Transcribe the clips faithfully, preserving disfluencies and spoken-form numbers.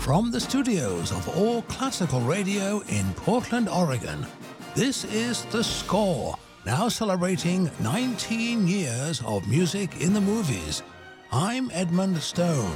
From the studios of All Classical Radio in Portland, Oregon, this is The Score, now celebrating nineteen years of music in the movies. I'm Edmund Stone.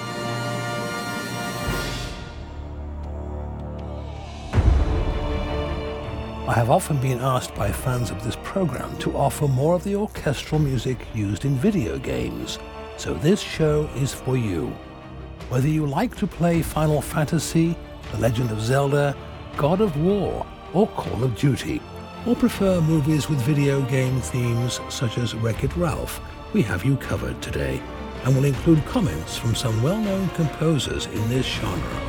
I have often been asked by fans of this program to offer more of the orchestral music used in video games, so this show is for you. Whether you like to play Final Fantasy, The Legend of Zelda, God of War, or Call of Duty, or prefer movies with video game themes such as Wreck-It Ralph, we have you covered today, and will include comments from some well-known composers in this genre.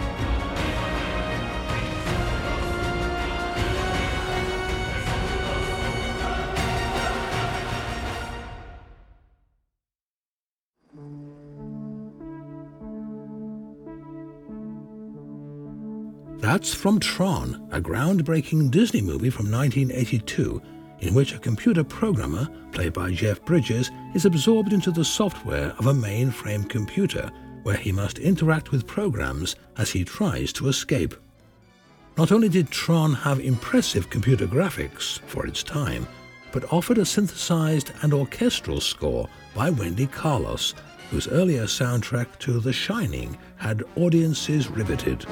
That's from Tron, a groundbreaking Disney movie from nineteen eighty-two, in which a computer programmer, played by Jeff Bridges, is absorbed into the software of a mainframe computer, where he must interact with programs as he tries to escape. Not only did Tron have impressive computer graphics for its time, but offered a synthesized and orchestral score by Wendy Carlos, whose earlier soundtrack to The Shining had audiences riveted.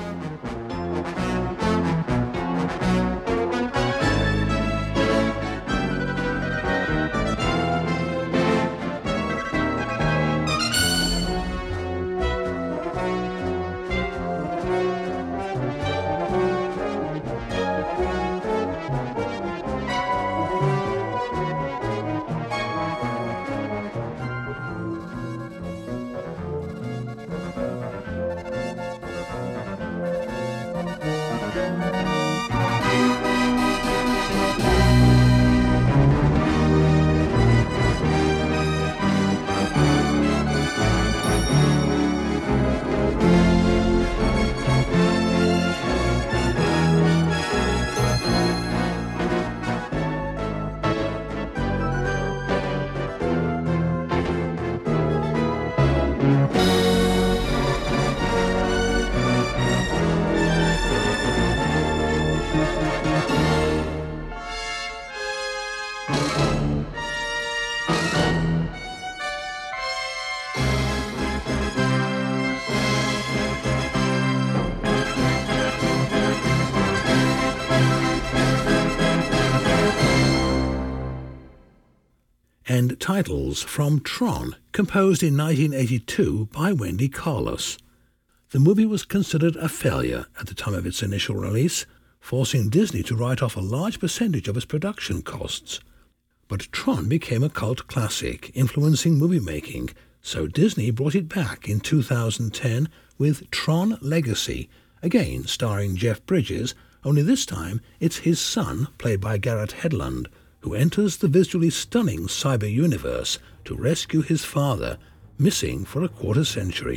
And titles from Tron, composed in nineteen eighty-two by Wendy Carlos. The movie was considered a failure at the time of its initial release, forcing Disney to write off a large percentage of its production costs. But Tron became a cult classic, influencing movie making, so Disney brought it back in two thousand ten with Tron Legacy, again starring Jeff Bridges, only this time it's his son, played by Garrett Hedlund, who enters the visually stunning cyber universe to rescue his father, missing for a quarter century.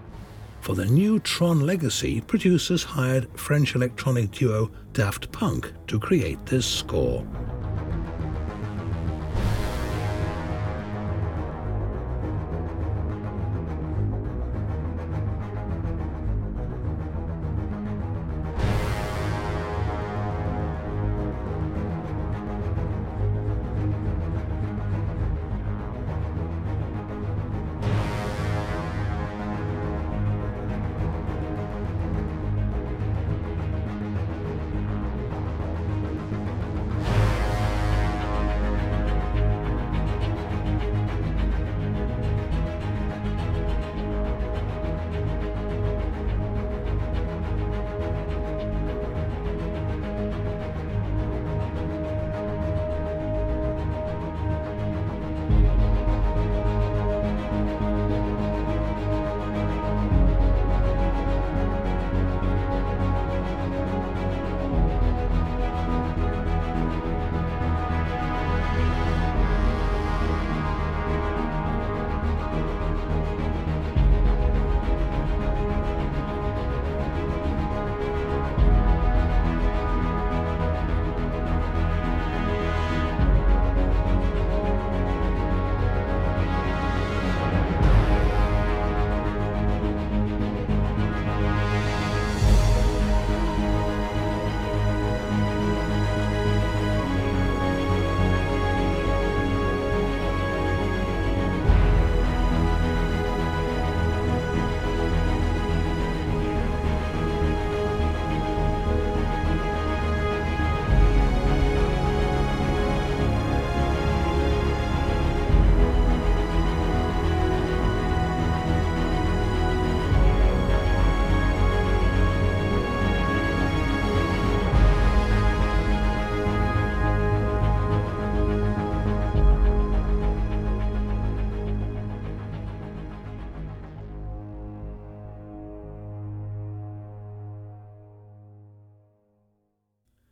For the new Tron Legacy, producers hired French electronic duo Daft Punk to create this score.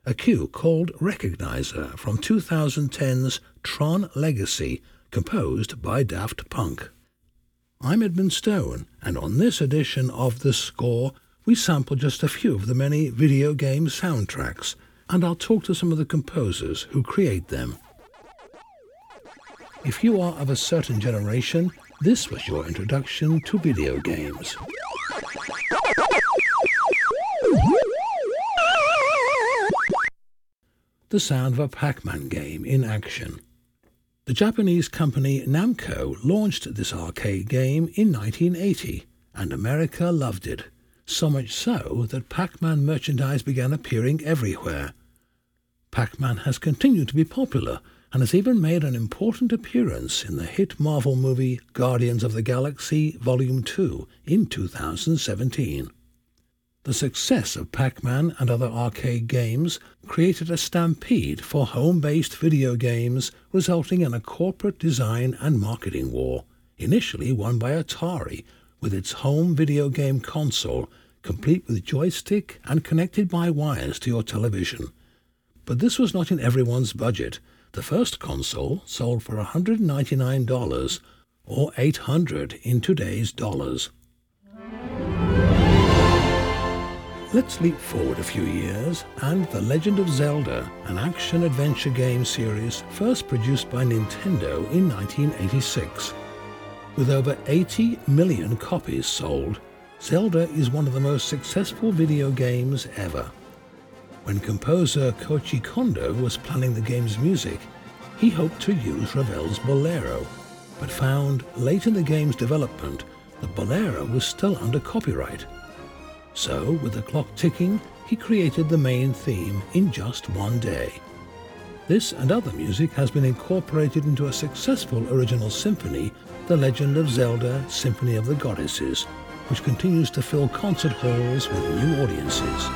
a cue called Recognizer from twenty ten's Tron Legacy, composed by Daft Punk. I'm Edmund Stone, and on this edition of The Score, we sample just a few of the many video game soundtracks, and I'll talk to some of the composers who create them. If you are of a certain generation, this was your introduction to video games. The sound of a Pac-Man game in action. The Japanese company Namco launched this arcade game in nineteen eighty, and America loved it, so much so that Pac-Man merchandise began appearing everywhere. Pac-Man has continued to be popular and has even made an important appearance in the hit Marvel movie Guardians of the Galaxy Volume two in two thousand seventeen. The success of Pac-Man and other arcade games created a stampede for home-based video games, resulting in a corporate design and marketing war, initially won by Atari, with its home video game console, complete with joystick and connected by wires to your television. But this was not in everyone's budget. The first console sold for one hundred ninety-nine dollars, or eight hundred dollars in today's dollars. Let's leap forward a few years, and The Legend of Zelda, an action-adventure game series first produced by Nintendo in nineteen eighty-six. With over eighty million copies sold, Zelda is one of the most successful video games ever. When composer Koji Kondo was planning the game's music, he hoped to use Ravel's Bolero, but found late in the game's development that Bolero was still under copyright. So, with the clock ticking, he created the main theme in just one day. This and other music has been incorporated into a successful original symphony, The Legend of Zelda Symphony of the Goddesses, which continues to fill concert halls with new audiences.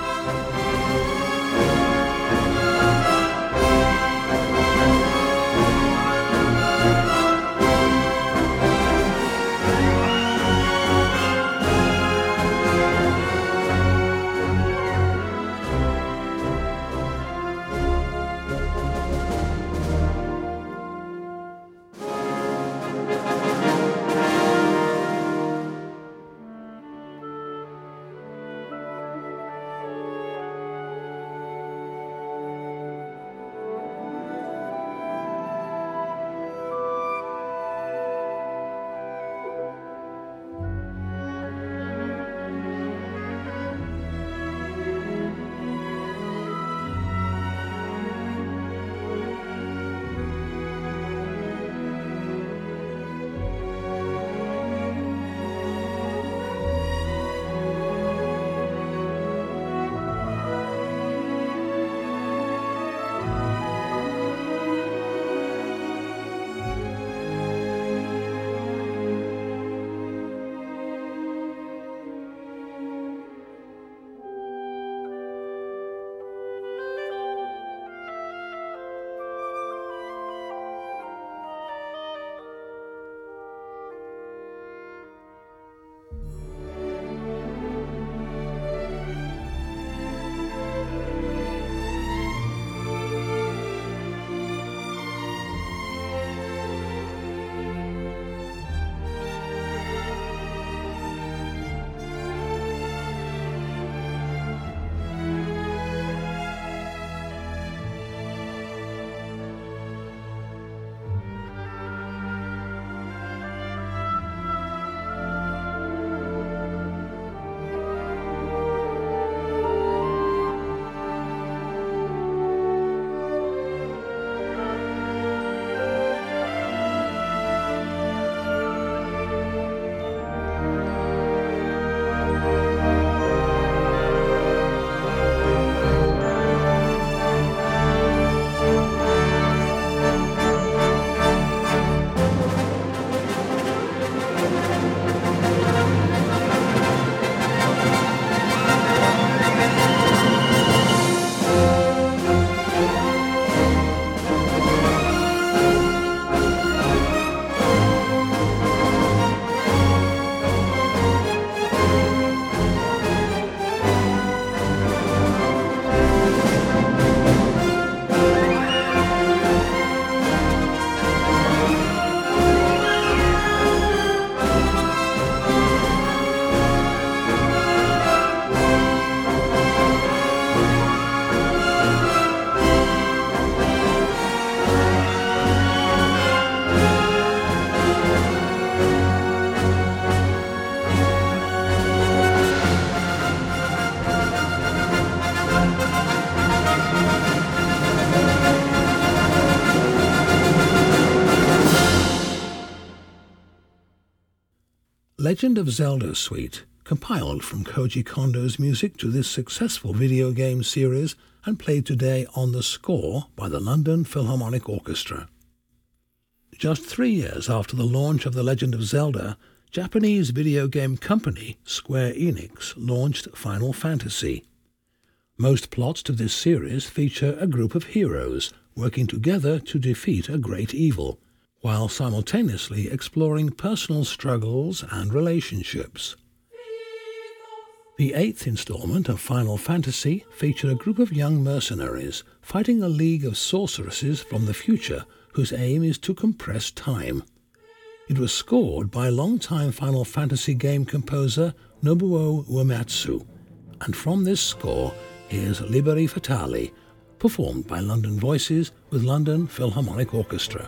Legend of Zelda Suite, compiled from Koji Kondo's music to this successful video game series and played today on the score by the London Philharmonic Orchestra. Just three years after the launch of The Legend of Zelda, Japanese video game company Square Enix launched Final Fantasy. Most plots to this series feature a group of heroes working together to defeat a great evil, while simultaneously exploring personal struggles and relationships. The eighth installment of Final Fantasy featured a group of young mercenaries fighting a league of sorceresses from the future whose aim is to compress time. It was scored by longtime Final Fantasy game composer Nobuo Uematsu, and from this score is Liberi Fatali, performed by London Voices with London Philharmonic Orchestra.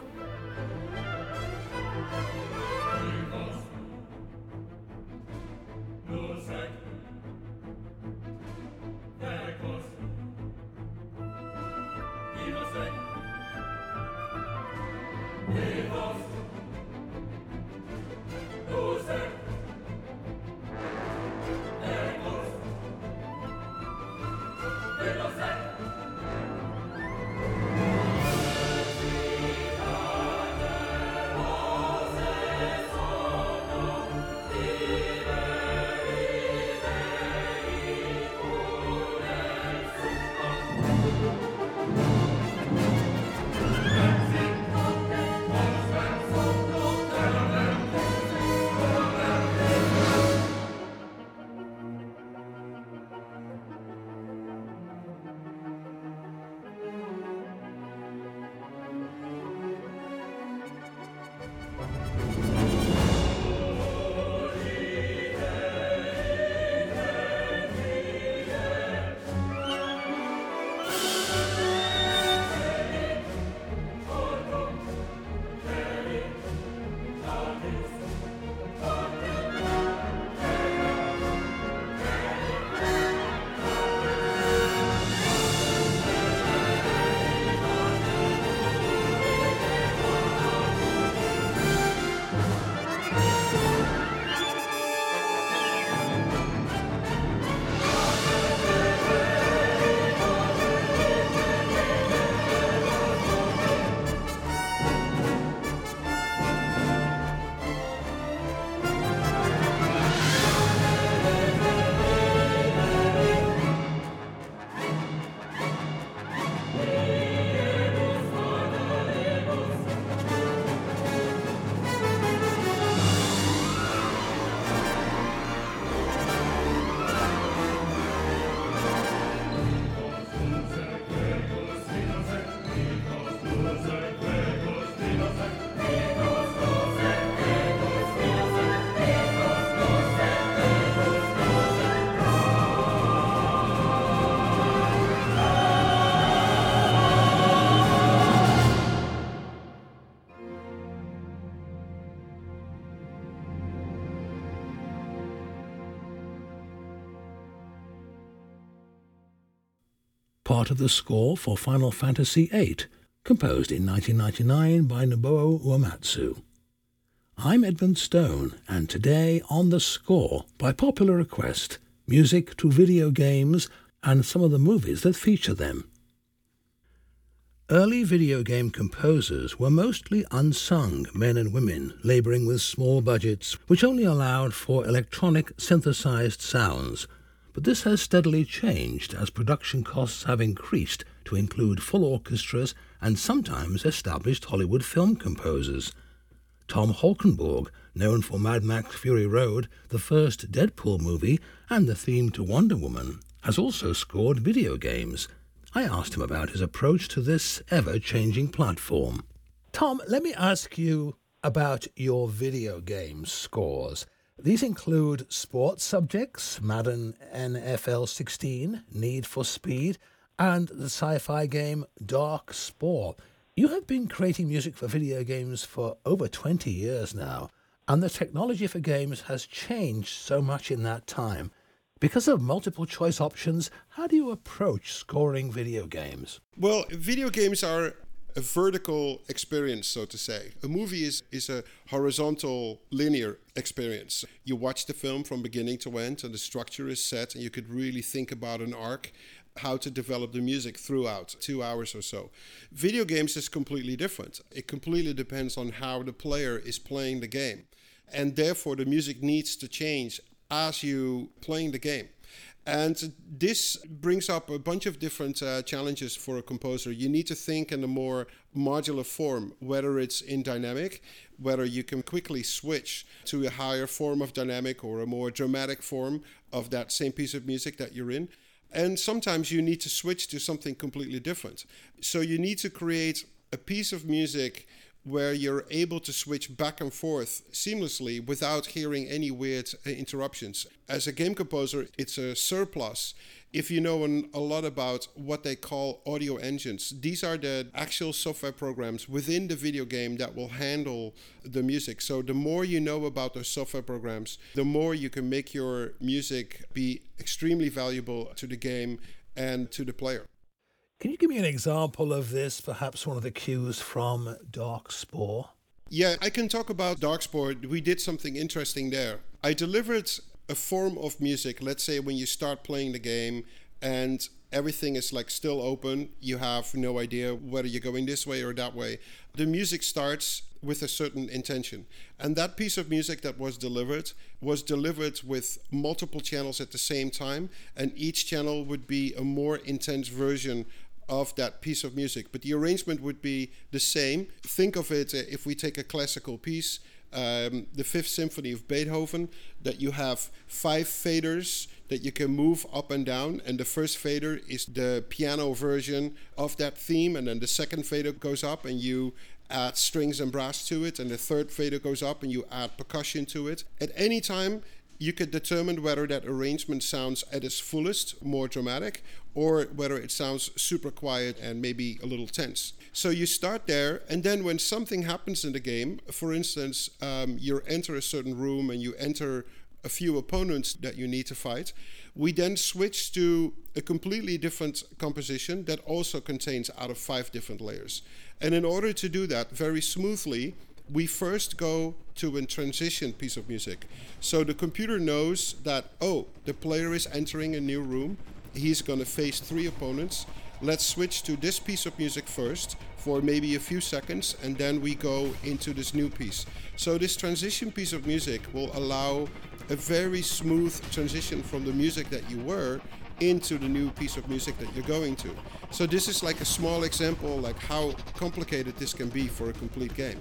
Part of the score for Final Fantasy eight, composed in nineteen ninety-nine by Nobuo Uematsu. I'm Edmund Stone, and today on the score, by popular request, music to video games and some of the movies that feature them. Early video game composers were mostly unsung men and women labouring with small budgets which only allowed for electronic synthesized sounds, but this has steadily changed as production costs have increased to include full orchestras and sometimes established Hollywood film composers. Tom Holkenborg, known for Mad Max Fury Road, the first Deadpool movie, and the theme to Wonder Woman, has also scored video games. I asked him about his approach to this ever-changing platform. Tom, let me ask you about your video game scores. These include sports subjects, Madden N F L sixteen, Need for Speed, and the sci-fi game Dark Spore. You have been creating music for video games for over twenty years now, and the technology for games has changed so much in that time. Because of multiple choice options, how do you approach scoring video games? Well, video games are a vertical experience, so to say. A movie is, is a horizontal, linear experience. You watch the film from beginning to end, and the structure is set, and you could really think about an arc, how to develop the music throughout two hours or so. Video games is completely different. It completely depends on how the player is playing the game. And therefore, the music needs to change as you playing the game. And this brings up a bunch of different uh, challenges for a composer. You need to think in a more modular form, whether it's in dynamic, whether you can quickly switch to a higher form of dynamic or a more dramatic form of that same piece of music that you're in. And sometimes you need to switch to something completely different. So you need to create a piece of music where you're able to switch back and forth seamlessly without hearing any weird uh, interruptions. As a game composer, it's a surplus if you know an, a lot about what they call audio engines. These are the actual software programs within the video game that will handle the music. So the more you know about those software programs, the more you can make your music be extremely valuable to the game and to the player. Can you give me an example of this, perhaps one of the cues from Darkspore? Yeah, I can talk about Darkspore. We did something interesting there. I delivered a form of music, let's say when you start playing the game and everything is like still open, you have no idea whether you're going this way or that way. The music starts with a certain intention. And that piece of music that was delivered was delivered with multiple channels at the same time, and each channel would be a more intense version of that piece of music, but the arrangement would be the same. Think of it, uh, if we take a classical piece, um, the Fifth Symphony of Beethoven, that you have five faders that you can move up and down, and the first fader is the piano version of that theme, and then the second fader goes up and you add strings and brass to it, and the third fader goes up and you add percussion to it. At any time, you could determine whether that arrangement sounds at its fullest, more dramatic, or whether it sounds super quiet and maybe a little tense. So you start there, and then when something happens in the game, for instance, um, you enter a certain room and you enter a few opponents that you need to fight, we then switch to a completely different composition that also contains out of five different layers. And in order to do that very smoothly, we first go to a transition piece of music. So the computer knows that, oh, the player is entering a new room. He's going to face three opponents. Let's switch to this piece of music first for maybe a few seconds, and then we go into this new piece. So this transition piece of music will allow a very smooth transition from the music that you were into the new piece of music that you're going to. So this is like a small example, like how complicated this can be for a complete game.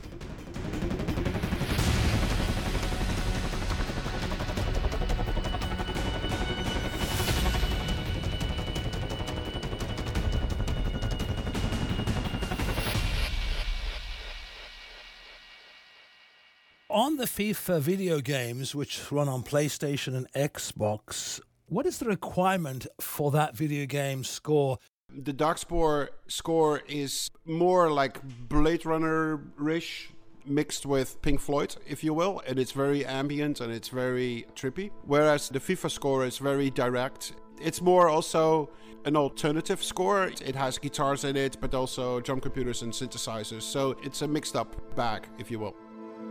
On the FIFA video games, which run on PlayStation and Xbox, what is the requirement for that video game score? The Darkspore score is more like Blade Runner-ish, mixed with Pink Floyd, if you will, and it's very ambient and it's very trippy. Whereas the FIFA score is very direct. It's more also an alternative score. It has guitars in it, but also drum computers and synthesizers. So it's a mixed up bag, if you will.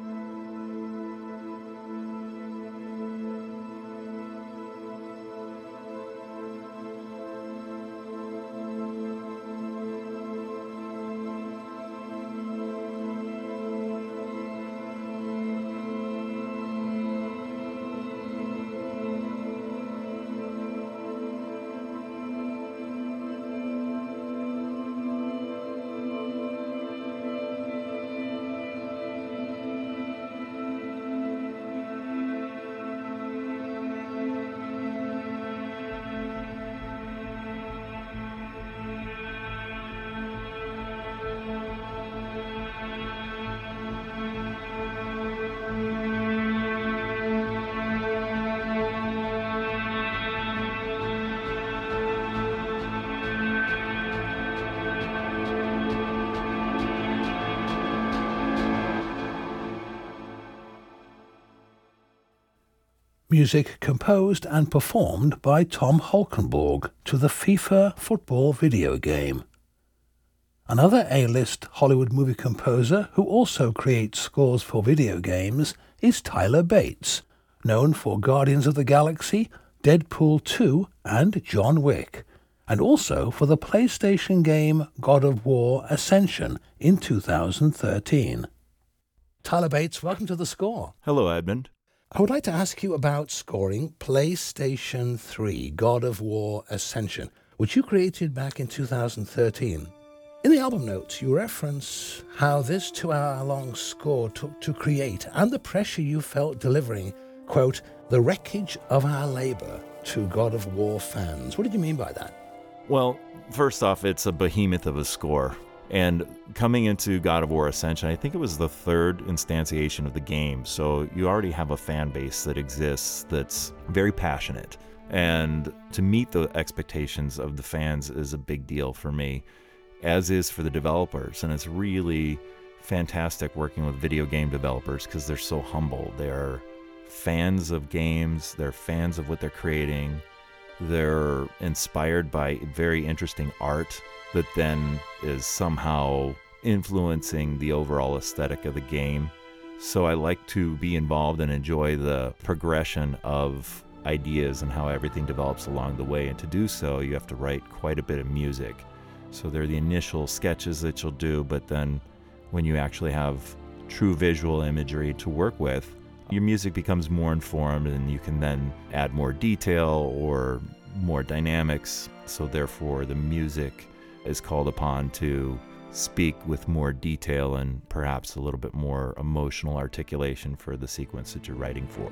Music composed and performed by Tom Holkenborg to the FIFA football video game. Another A-list Hollywood movie composer who also creates scores for video games is Tyler Bates, known for Guardians of the Galaxy, Deadpool two, and John Wick, and also for the PlayStation game God of War Ascension in two thousand thirteen. Tyler Bates, welcome to The Score. Hello, Edmund. I would like to ask you about scoring PlayStation three God of War Ascension, which you created back in two thousand thirteen. In the album notes, you reference how this two-hour-long score took to create and the pressure you felt delivering, quote, the wreckage of our labor to God of War fans. What did you mean by that? Well, first off, it's a behemoth of a score. And coming into God of War Ascension, I think it was the third instantiation of the game. So you already have a fan base that exists that's very passionate. And to meet the expectations of the fans is a big deal for me, as is for the developers. And it's really fantastic working with video game developers because they're so humble. They're fans of games, they're fans of what they're creating, they're inspired by very interesting art that then is somehow influencing the overall aesthetic of the game. So I like to be involved and enjoy the progression of ideas and how everything develops along the way. And to do so, you have to write quite a bit of music. So they're the initial sketches that you'll do, but then when you actually have true visual imagery to work with, your music becomes more informed and you can then add more detail or more dynamics. So therefore the music is called upon to speak with more detail and perhaps a little bit more emotional articulation for the sequence that you're writing for.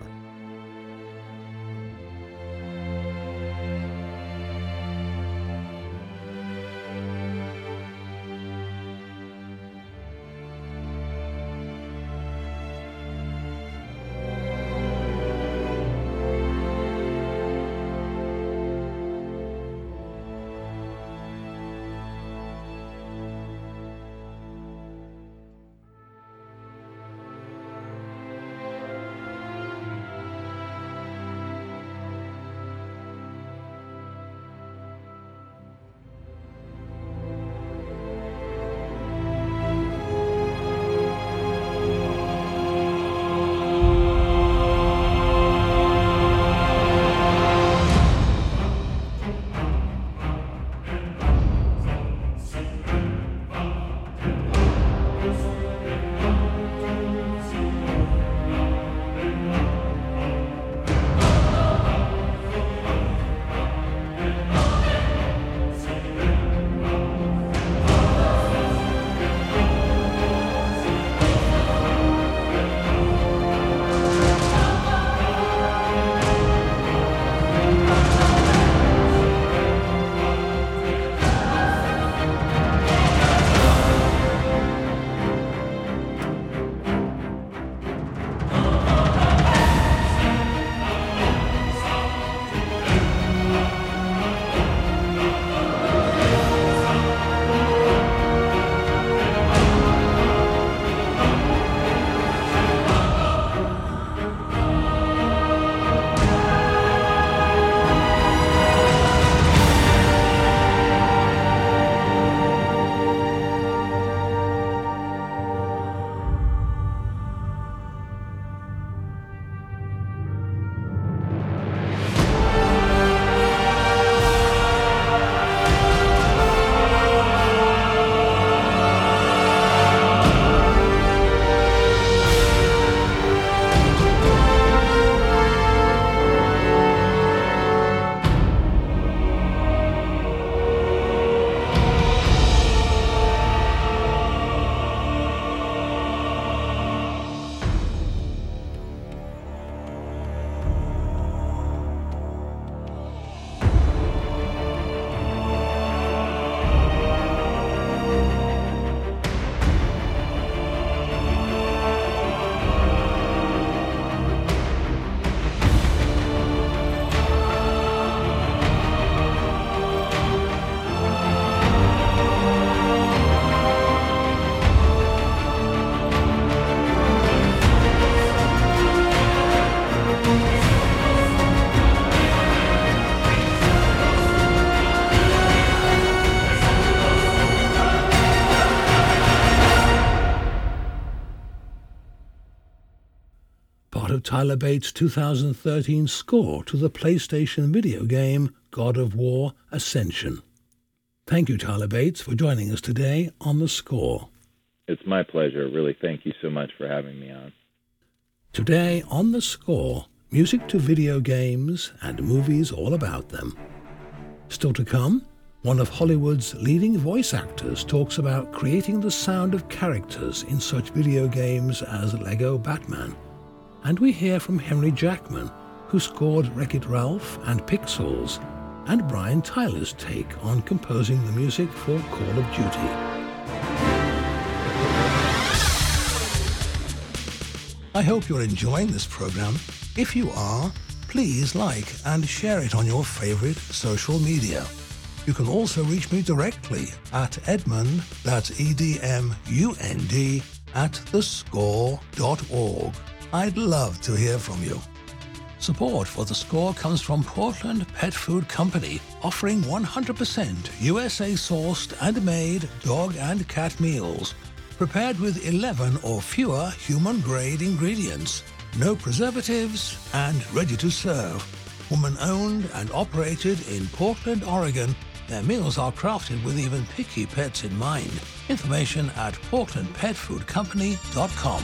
Tyler Bates' two thousand thirteen score to the PlayStation video game God of War Ascension. Thank you, Tyler Bates, for joining us today on The Score. It's my pleasure. Really, thank you so much for having me on. Today on The Score, music to video games and movies all about them. Still to come, one of Hollywood's leading voice actors talks about creating the sound of characters in such video games as Lego Batman. And we hear from Henry Jackman, who scored Wreck-It Ralph and Pixels, and Brian Tyler's take on composing the music for Call of Duty. I hope you're enjoying this program. If you are, please like and share it on your favorite social media. You can also reach me directly at Edmund, that's E D M U N D, at the score dot org. I'd love to hear from you. Support for The Score comes from Portland Pet Food Company, offering one hundred percent U S A-sourced and made dog and cat meals, prepared with eleven or fewer human-grade ingredients, no preservatives, and ready to serve. Woman-owned and operated in Portland, Oregon, their meals are crafted with even picky pets in mind. Information at portland pet food company dot com.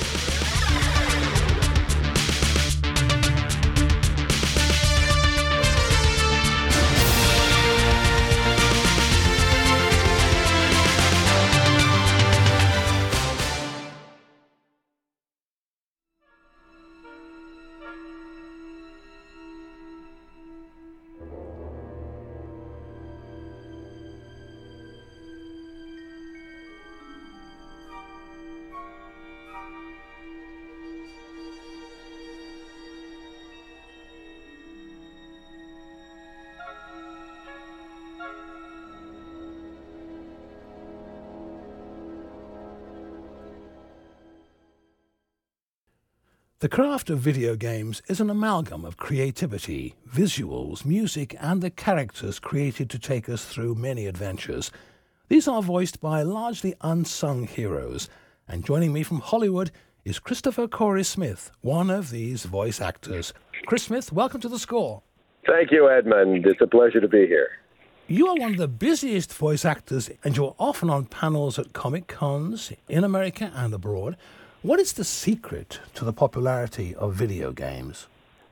The craft of video games is an amalgam of creativity, visuals, music, and the characters created to take us through many adventures. These are voiced by largely unsung heroes, and joining me from Hollywood is Christopher Corey Smith, one of these voice actors. Chris Smith, welcome to The Score. Thank you, Edmund. It's a pleasure to be here. You are one of the busiest voice actors, and you're often on panels at Comic-Cons in America and abroad. What is the secret to the popularity of video games?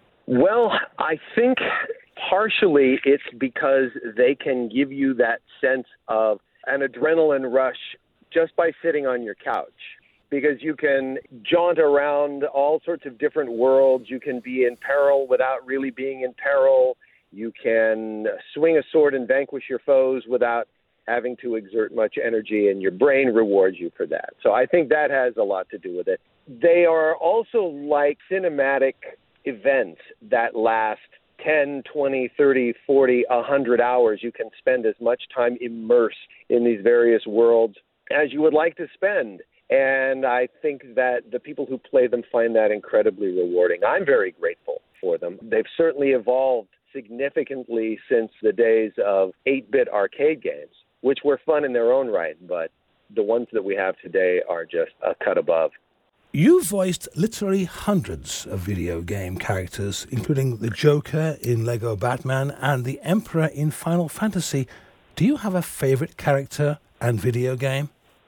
Well, I think partially it's because they can give you that sense of an adrenaline rush just by sitting on your couch. Because you can jaunt around all sorts of different worlds. You can be in peril without really being in peril. You can swing a sword and vanquish your foes without having to exert much energy, and your brain rewards you for that. So I think that has a lot to do with it. They are also like cinematic events that last ten, twenty, thirty, forty, one hundred hours. You can spend as much time immersed in these various worlds as you would like to spend. And I think that the people who play them find that incredibly rewarding. I'm very grateful for them. They've certainly evolved significantly since the days of eight-bit arcade games, which were fun in their own right, but the ones that we have today are just a cut above. You've voiced literally hundreds of video game characters, including the Joker in Lego Batman and the Emperor in Final Fantasy. Do you have a favorite character and video game?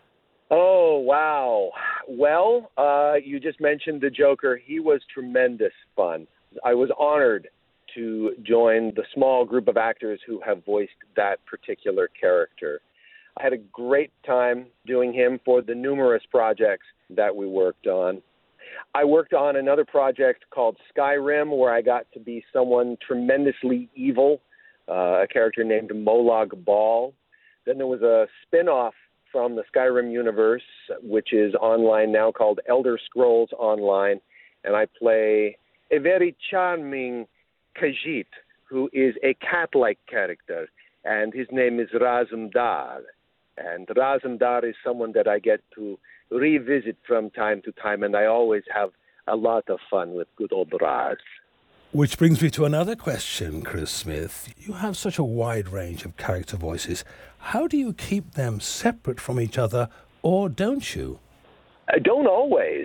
Oh, wow. Well, uh, you just mentioned the Joker. He was tremendous fun. I was honored to join the small group of actors who have voiced that particular character. I had a great time doing him for the numerous projects that we worked on. I worked on another project called Skyrim, where I got to be someone tremendously evil, uh, a character named Molag Bal. Then there was a spin-off from the Skyrim universe, which is online now, called Elder Scrolls Online, and I play a very charming Khajiit, who is a cat-like character, and his name is Razumdar. And Razumdar is someone that I get to revisit from time to time, and I always have a lot of fun with good old Raz. Which brings me to another question, Chris Smith. You have such a wide range of character voices. How do you keep them separate from each other, or don't you? I don't always.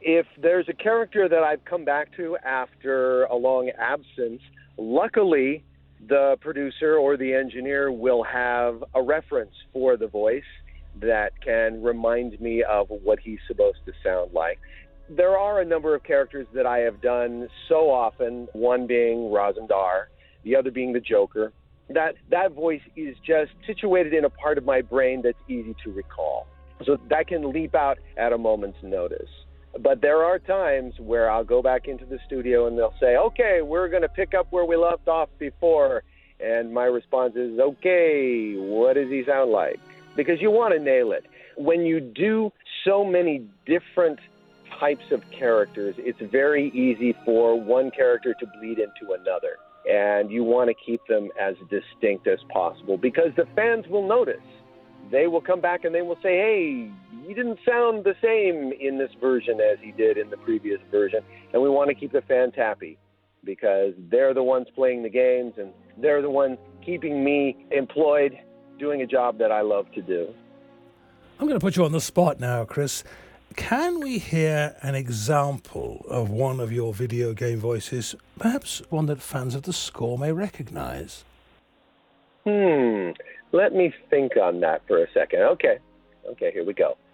If there's a character that I've come back to after a long absence, luckily the producer or the engineer will have a reference for the voice that can remind me of what he's supposed to sound like. There are a number of characters that I have done so often, one being Razandar, the other being the Joker, that that voice is just situated in a part of my brain that's easy to recall. So that can leap out at a moment's notice. But there are times where I'll go back into the studio and they'll say, okay, we're going to pick up where we left off before. And my response is, okay, what does he sound like? Because you want to nail it. When you do so many different types of characters, it's very easy for one character to bleed into another. And you want to keep them as distinct as possible because the fans will notice. They will come back and they will say, hey, he didn't sound the same in this version as he did in the previous version. And we want to keep the fans happy because they're the ones playing the games and they're the ones keeping me employed, doing a job that I love to do. I'm going to put you on the spot now, Chris. Can we hear an example of one of your video game voices, perhaps one that fans of the score may recognize? Hmm, let me think on that for a second. Okay, okay, here we go.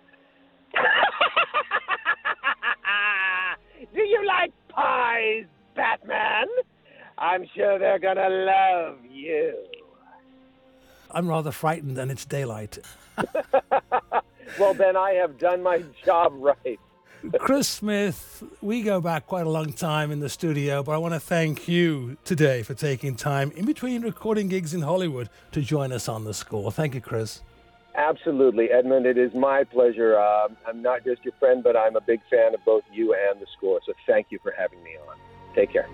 Do you like pies, Batman? I'm sure they're gonna love you. I'm rather frightened and it's daylight. Well, then I have done my job right. Chris Smith, we go back quite a long time in the studio, but I want to thank you today for taking time in between recording gigs in Hollywood to join us on The Score. Thank you, Chris. Absolutely, Edmund. It is my pleasure. Uh, I'm not just your friend, but I'm a big fan of both you and The Score, so thank you for having me on. Take care.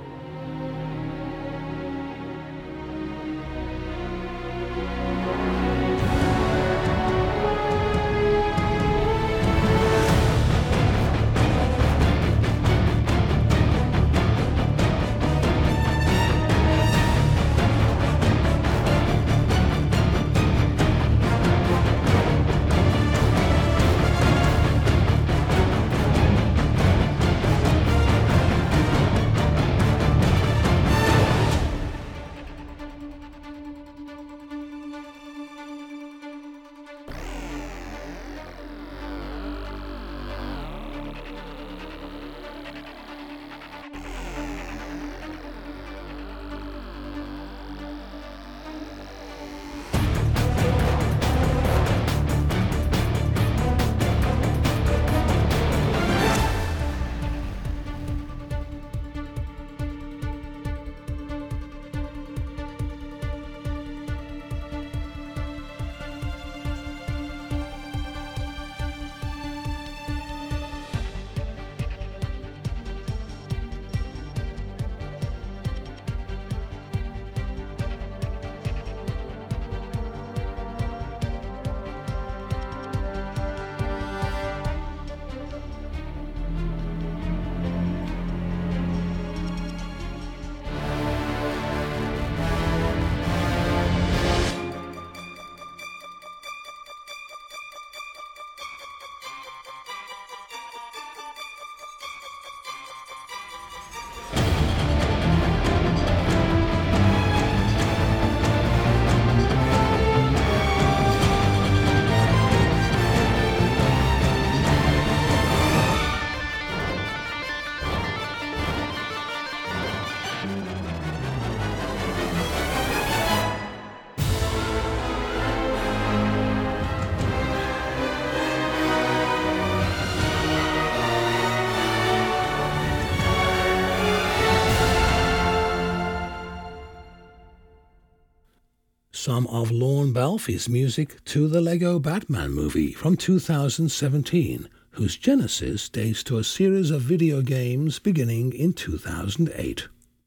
Some of Lorne Balfe's music to the Lego Batman movie from two thousand seventeen, whose genesis dates to a series of video games beginning in two thousand eight.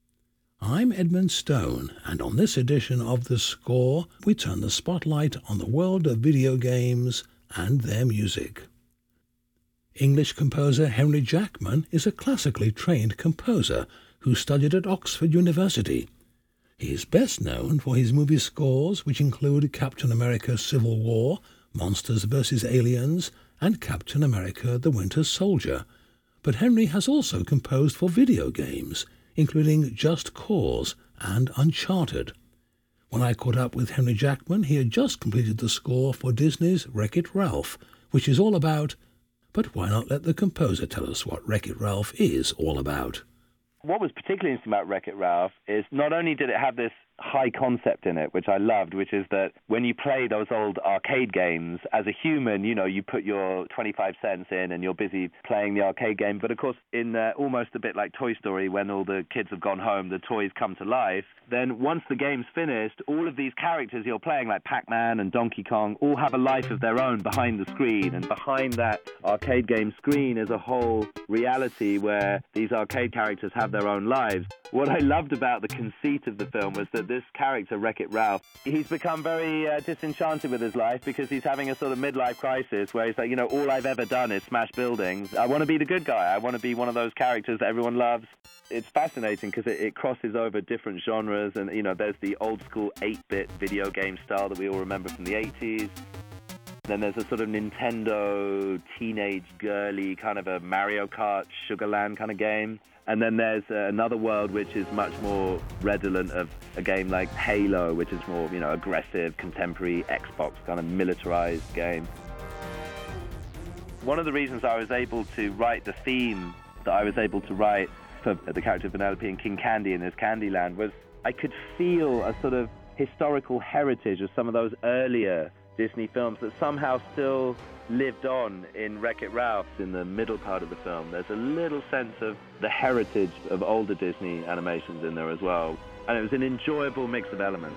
I'm Edmund Stone, and on this edition of The Score, we turn the spotlight on the world of video games and their music. English composer Henry Jackman is a classically trained composer who studied at Oxford University. He is best known for his movie scores, which include Captain America Civil War, Monsters versus. Aliens, and Captain America the Winter Soldier, but Henry has also composed for video games, including Just Cause and Uncharted. When I caught up with Henry Jackman, he had just completed the score for Disney's Wreck-It Ralph, which is all about... But why not let the composer tell us what Wreck-It Ralph is all about? What was particularly interesting about Wreck-It Ralph is not only did it have this high concept in it, which I loved, which is that when you play those old arcade games, as a human, you know, you put your twenty-five cents in and you're busy playing the arcade game. But of course, in uh, almost a bit like Toy Story, when all the kids have gone home, the toys come to life. Then once the game's finished, all of these characters you're playing, like Pac-Man and Donkey Kong, all have a life of their own behind the screen. And behind that arcade game screen is a whole reality where these arcade characters have their own lives. What I loved about the conceit of the film was that this character, Wreck-It Ralph, he's become very uh, disenchanted with his life because he's having a sort of midlife crisis where he's like, you know, all I've ever done is smash buildings. I want to be the good guy. I want to be one of those characters that everyone loves. It's fascinating because it, it crosses over different genres, and, you know, there's the old-school eight-bit video game style that we all remember from the eighties. Then there's a sort of Nintendo teenage girly kind of a Mario Kart Sugarland kind of game. And then there's uh, another world which is much more redolent of a game like Halo, which is more, you know, aggressive, contemporary Xbox kind of militarized game. One of the reasons I was able to write the theme that I was able to write for the character of Vanellope in King Candy in his Candyland was I could feel a sort of historical heritage of some of those earlier Disney films that somehow still lived on in Wreck-It Ralph in the middle part of the film. There's a little sense of the heritage of older Disney animations in there as well. And it was an enjoyable mix of elements.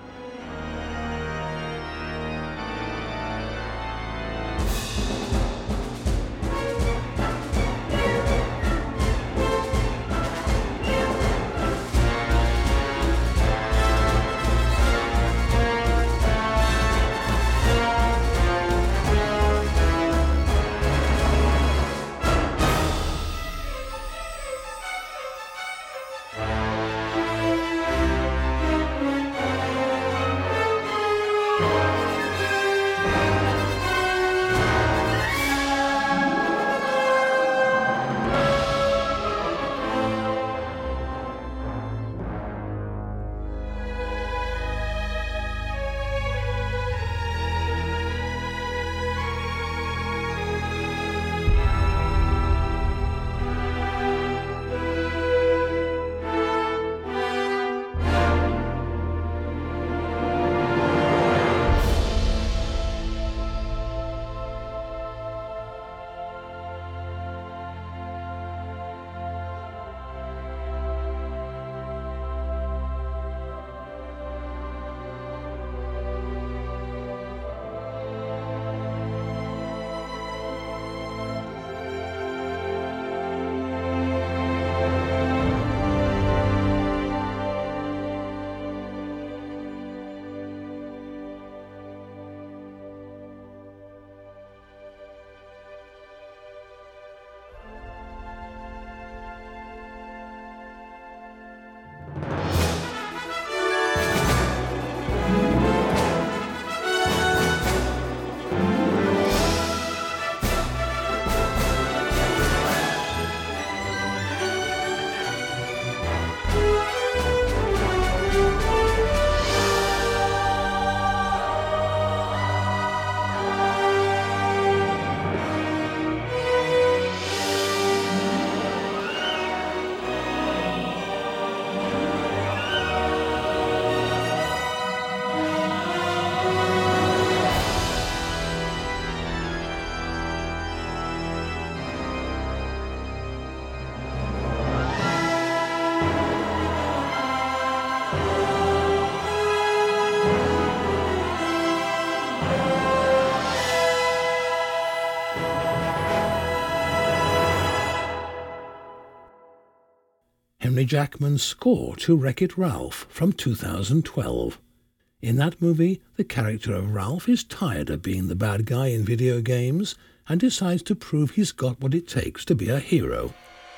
Henry Jackman's score to Wreck-It Ralph from two thousand twelve. In that movie, the character of Ralph is tired of being the bad guy in video games and decides to prove he's got what it takes to be a hero.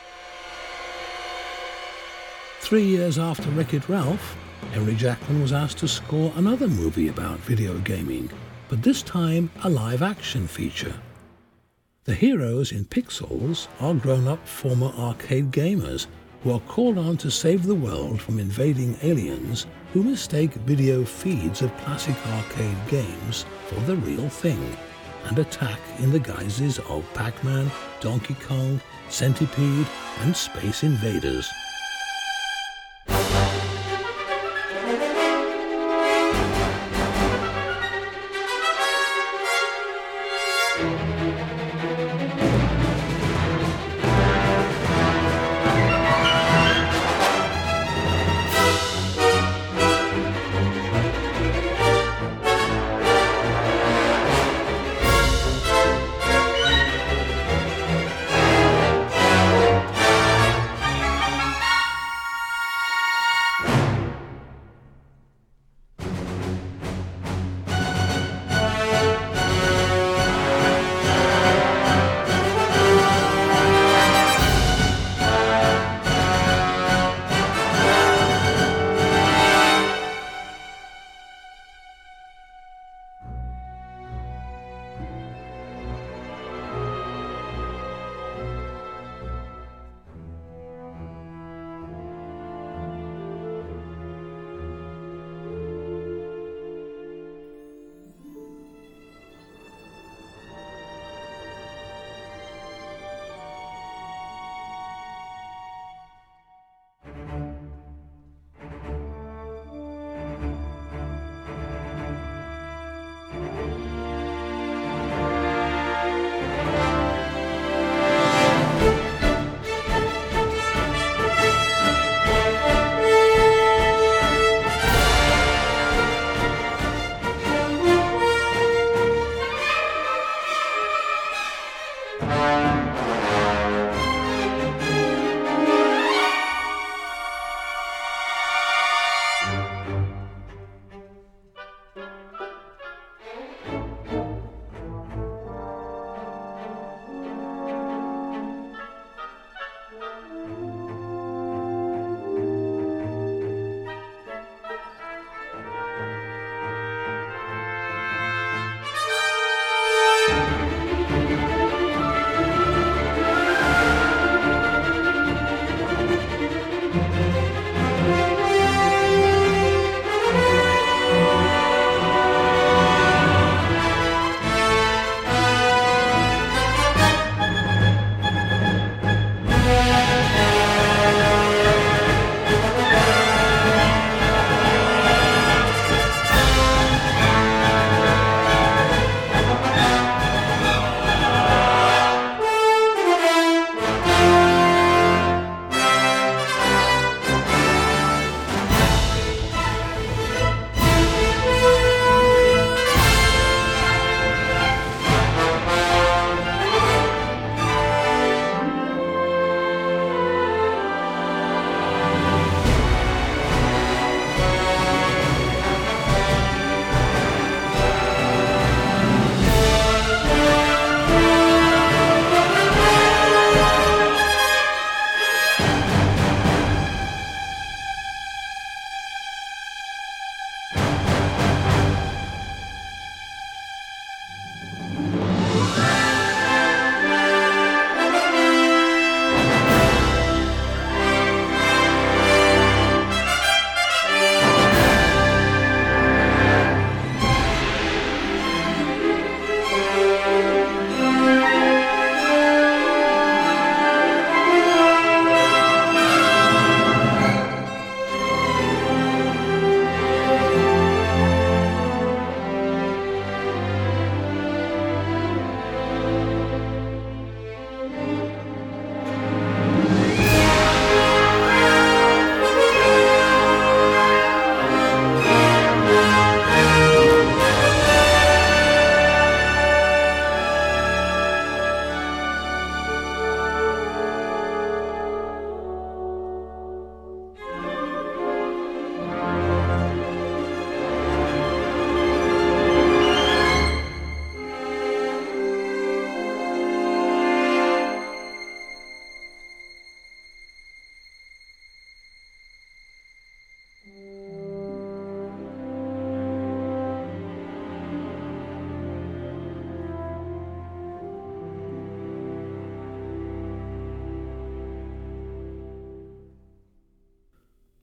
Three years after Wreck-It Ralph, Henry Jackman was asked to score another movie about video gaming, but this time a live-action feature. The heroes in Pixels are grown-up former arcade gamers who are called on to save the world from invading aliens who mistake video feeds of classic arcade games for the real thing and attack in the guises of Pac-Man, Donkey Kong, Centipede, and Space Invaders.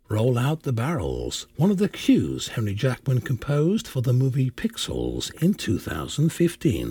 Roll Out the Barrels, one of the cues Henry Jackman composed for the movie Pixels in two thousand fifteen.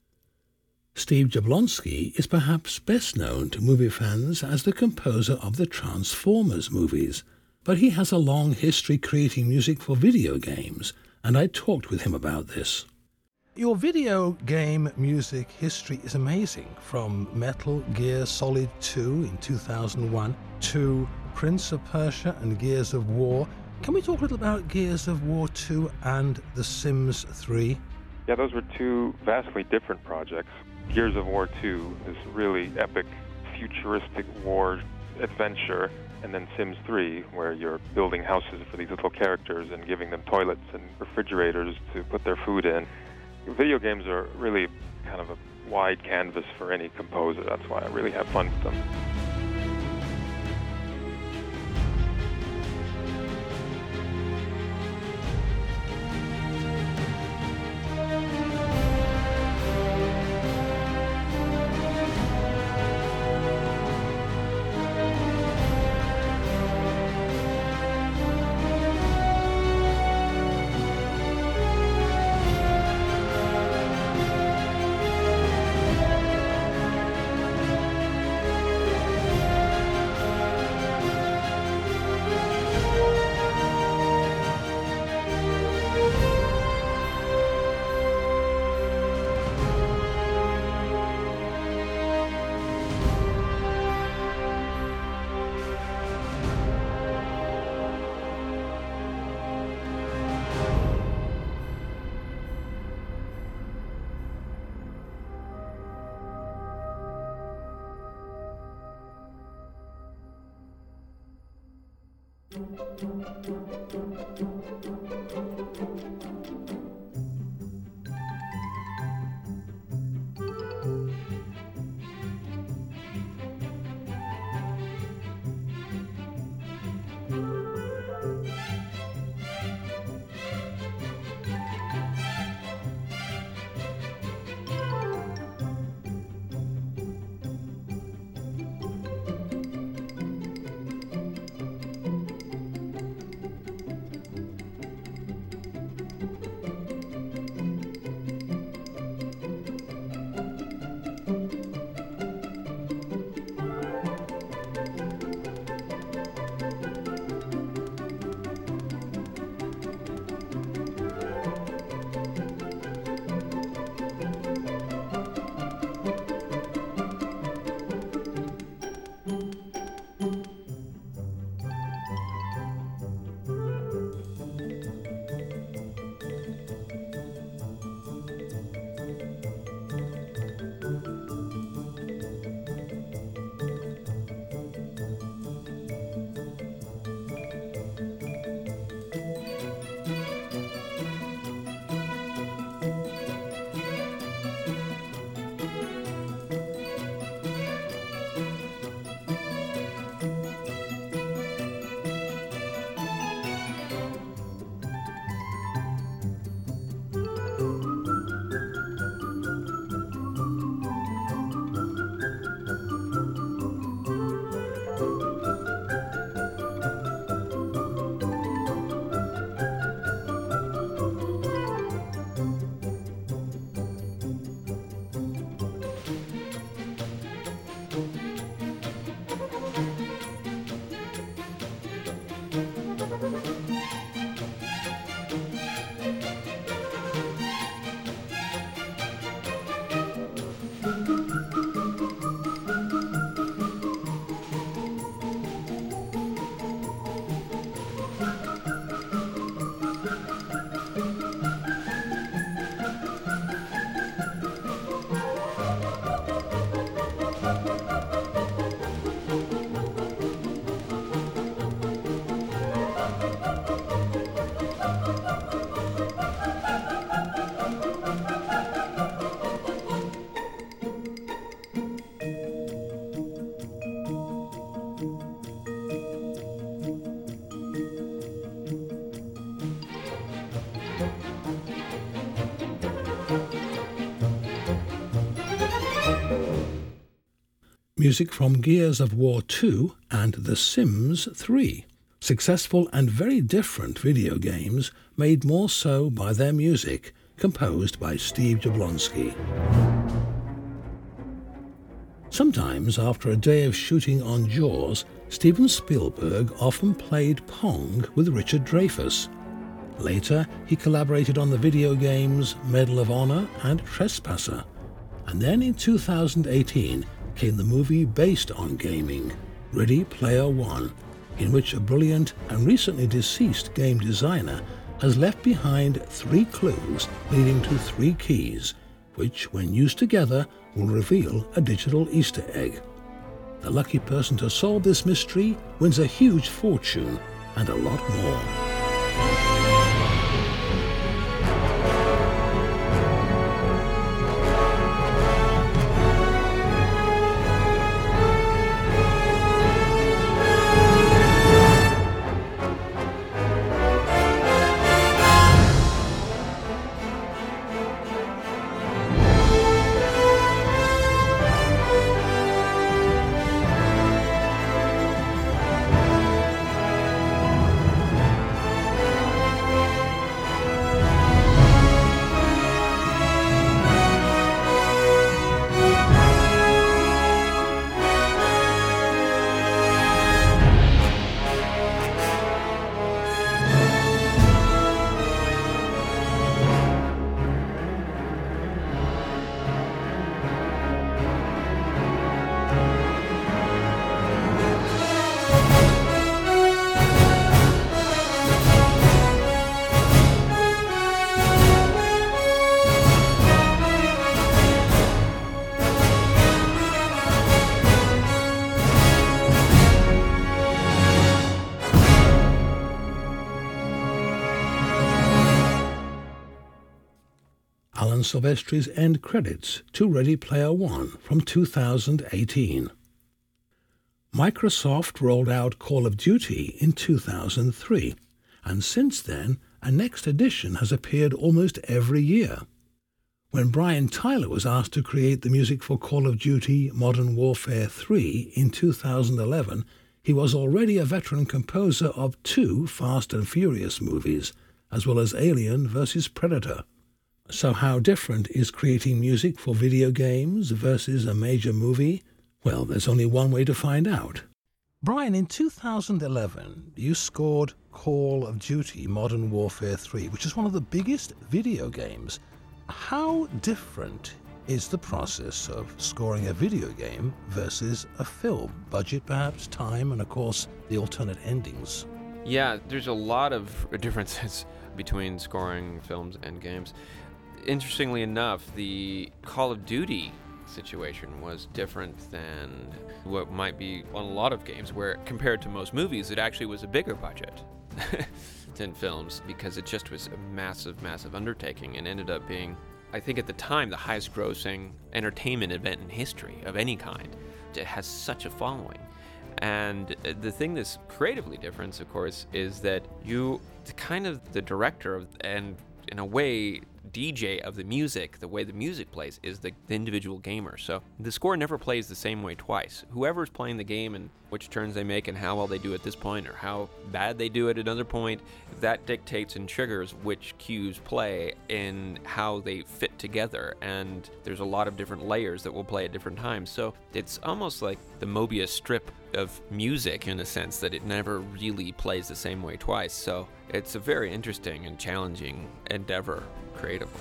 Steve Jablonsky is perhaps best known to movie fans as the composer of the Transformers movies, but he has a long history creating music for video games, and I talked with him about this. Your video game music history is amazing, from Metal Gear Solid two in two thousand one to Prince of Persia and Gears of War. Can we talk a little about Gears of War two and The Sims three? Yeah, those were two vastly different projects. Gears of War two, this really epic, futuristic war adventure, and then Sims three, where you're building houses for these little characters and giving them toilets and refrigerators to put their food in. Video games are really kind of a wide canvas for any composer. That's why I really have fun with them. Music from Gears of War two and The Sims three. Successful and very different video games made more so by their music, composed by Steve Jablonsky. Sometimes, after a day of shooting on Jaws, Steven Spielberg often played Pong with Richard Dreyfuss. Later, he collaborated on the video games Medal of Honor and Trespasser. And then in two thousand eighteen came the movie based on gaming, Ready Player One, in which a brilliant and recently deceased game designer has left behind three clues leading to three keys, which, when used together, will reveal a digital Easter egg. The lucky person to solve this mystery wins a huge fortune and a lot more. Alan Silvestri's end credits to Ready Player One from two thousand eighteen. Microsoft rolled out Call of Duty in two thousand three, and since then a next edition has appeared almost every year. When Brian Tyler was asked to create the music for Call of Duty Modern Warfare three in two thousand eleven, he was already a veteran composer of two Fast and Furious movies, as well as Alien versus Predator. So how different is creating music for video games versus a major movie? Well, there's only one way to find out. Brian, in two thousand eleven, you scored Call of Duty Modern Warfare three, which is one of the biggest video games. How different is the process of scoring a video game versus a film? Budget, perhaps, time, and of course, the alternate endings. Yeah, there's a lot of differences between scoring films and games. Interestingly enough, the Call of Duty situation was different than what might be on a lot of games, where compared to most movies, it actually was a bigger budget than films, because it just was a massive, massive undertaking and ended up being, I think at the time, the highest grossing entertainment event in history of any kind. It has such a following. And the thing that's creatively different, of course, is that you, kind of the director of, and in a way, D J of the music, the way the music plays, is the, the individual gamer. So the score never plays the same way twice. Whoever's playing the game and which turns they make and how well they do at this point or how bad they do at another point, that dictates and triggers which cues play and how they fit together. And there's a lot of different layers that will play at different times. So it's almost like the Mobius strip of music in a sense that it never really plays the same way twice. So it's a very interesting and challenging endeavor creatively.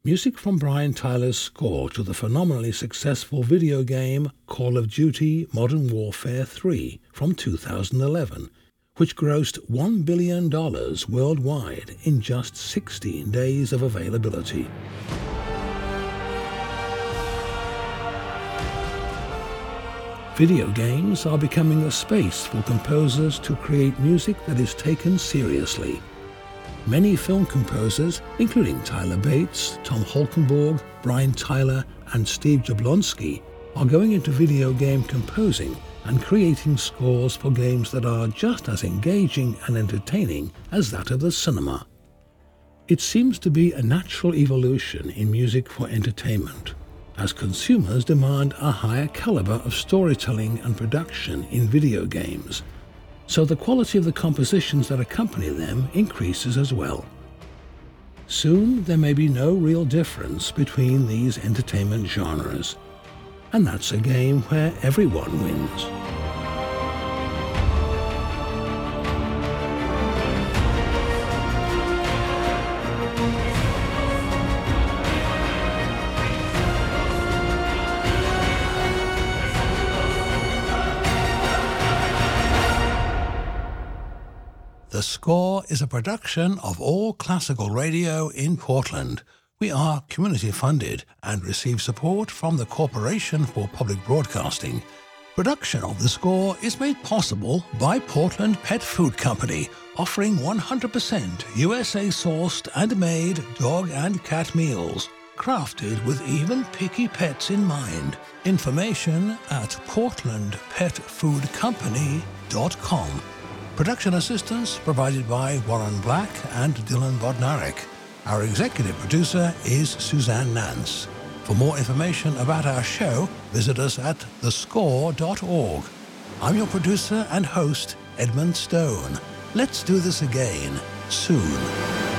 Music from Brian Tyler's score to the phenomenally successful video game Call of Duty Modern Warfare three from two thousand eleven, which grossed one billion dollars worldwide in just sixteen days of availability. Video games are becoming a space for composers to create music that is taken seriously. Many film composers, including Tyler Bates, Tom Holkenborg, Brian Tyler, and Steve Jablonsky, are going into video game composing and creating scores for games that are just as engaging and entertaining as that of the cinema. It seems to be a natural evolution in music for entertainment, as consumers demand a higher caliber of storytelling and production in video games, so the quality of the compositions that accompany them increases as well. Soon there may be no real difference between these entertainment genres, and that's a game where everyone wins. The Score is a production of All Classical Radio in Portland. We are community funded and receive support from the Corporation for Public Broadcasting. Production of The Score is made possible by Portland Pet Food Company, offering one hundred percent U S A-sourced and made dog and cat meals, crafted with even picky pets in mind. Information at portland pet food company dot com. Production assistance provided by Warren Black and Dylan Bodnarek. Our executive producer is Suzanne Nance. For more information about our show, visit us at the score dot org. I'm your producer and host, Edmund Stone. Let's do this again soon.